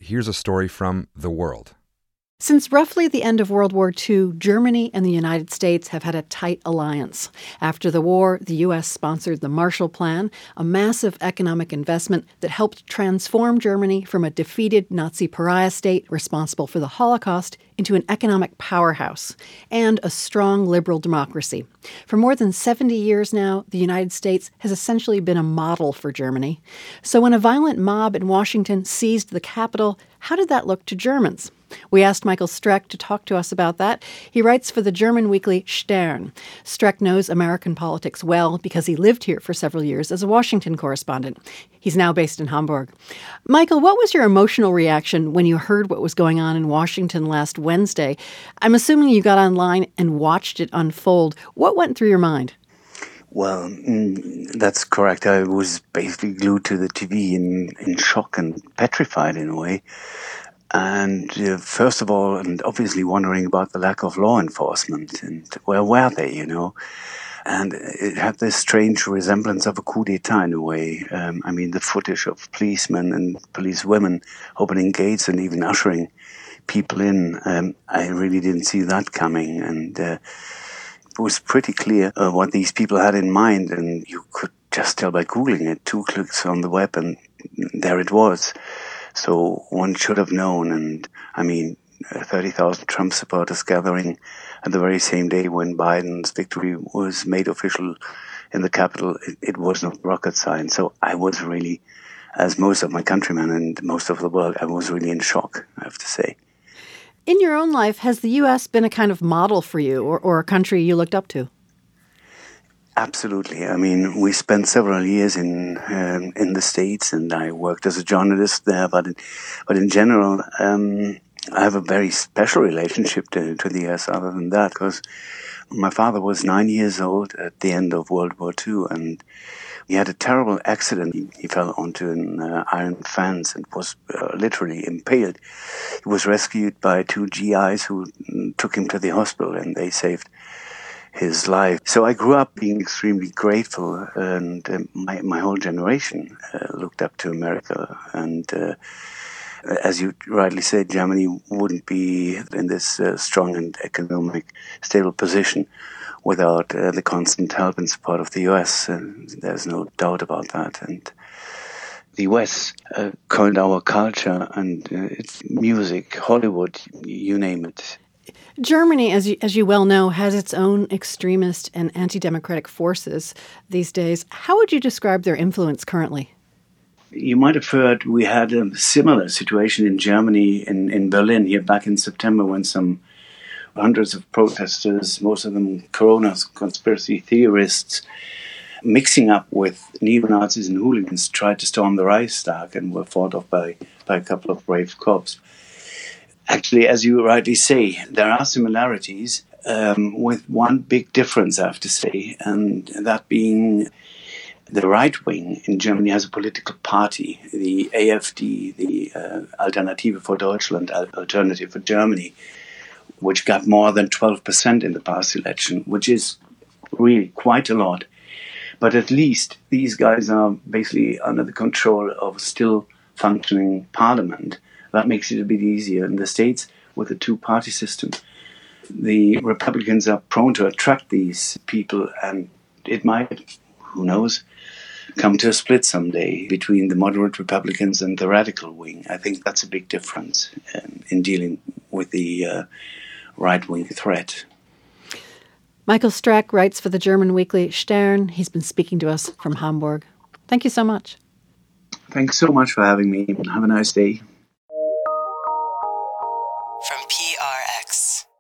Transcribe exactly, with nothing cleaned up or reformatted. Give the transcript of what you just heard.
here's a story from The World. Since roughly the end of World War Two, Germany and the United States have had a tight alliance. After the war, the U S sponsored the Marshall Plan, a massive economic investment that helped transform Germany from a defeated Nazi pariah state responsible for the Holocaust into an economic powerhouse and a strong liberal democracy. For more than seventy years now, the United States has essentially been a model for Germany. So when a violent mob in Washington seized the Capitol, how did that look to Germans? We asked Michael Streck to talk to us about that. He writes for the German weekly Stern. Streck knows American politics well because he lived here for several years as a Washington correspondent. He's now based in Hamburg. Michael, what was your emotional reaction when you heard what was going on in Washington last Wednesday? I'm assuming you got online and watched it unfold. What went through your mind? Well, mm, that's correct. I was basically glued to the T V in, in shock and petrified in a way. And uh, first of all, and obviously wondering about the lack of law enforcement and where were they, you know? And it had this strange resemblance of a coup d'etat in a way. Um, I mean, the footage of policemen and police women opening gates and even ushering people in, um, I really didn't see that coming. And uh, it was pretty clear uh, what these people had in mind, and you could just tell by Googling it, two clicks on the web, and there it was. So one should have known, and I mean, thirty thousand Trump supporters gathering at the very same day when Biden's victory was made official in the Capitol, it, it was not rocket science. So I was really, as most of my countrymen and most of the world, I was really in shock, I have to say. In your own life, has the U S been a kind of model for you or, or a country you looked up to? Absolutely. I mean, we spent several years in um, in the States, and I worked as a journalist there. But in, but in general, um, I have a very special relationship to, to the U S other than that, because my father was nine years old at the end of World War Two, and he had a terrible accident. He, he fell onto an uh, iron fence and was uh, literally impaled. He was rescued by two G Is who took him to the hospital, and they saved his life. So I grew up being extremely grateful, and uh, my my whole generation uh, looked up to America. And uh, as you rightly said, Germany wouldn't be in this uh, strong and economic, stable position without uh, the constant help and support of the U S. And there's no doubt about that. And the U S uh, coined our culture and uh, its music, Hollywood, you name it. Germany, as you, as you well know, has its own extremist and anti-democratic forces these days. How would you describe their influence currently? You might have heard we had a similar situation in Germany, in, in Berlin, here back in September, when some hundreds of protesters, most of them Corona conspiracy theorists, mixing up with neo-Nazis and hooligans, tried to storm the Reichstag and were fought off by, by a couple of brave cops. Actually, as you rightly say, there are similarities, um, with one big difference, I have to say, and that being the right wing in Germany has a political party, the A F D, the uh, Alternative for Deutschland, Alternative for Germany, which got more than twelve percent in the past election, which is really quite a lot. But at least these guys are basically under the control of a still functioning parliament. That makes it a bit easier. In the States, with a two-party system, the Republicans are prone to attract these people, and it might, who knows, come to a split someday between the moderate Republicans and the radical wing. I think that's a big difference um, in dealing with the uh, right-wing threat. Michael Streck writes for the German weekly Stern. He's been speaking to us from Hamburg. Thank you so much. Thanks so much for having me. Have a nice day. From P R X.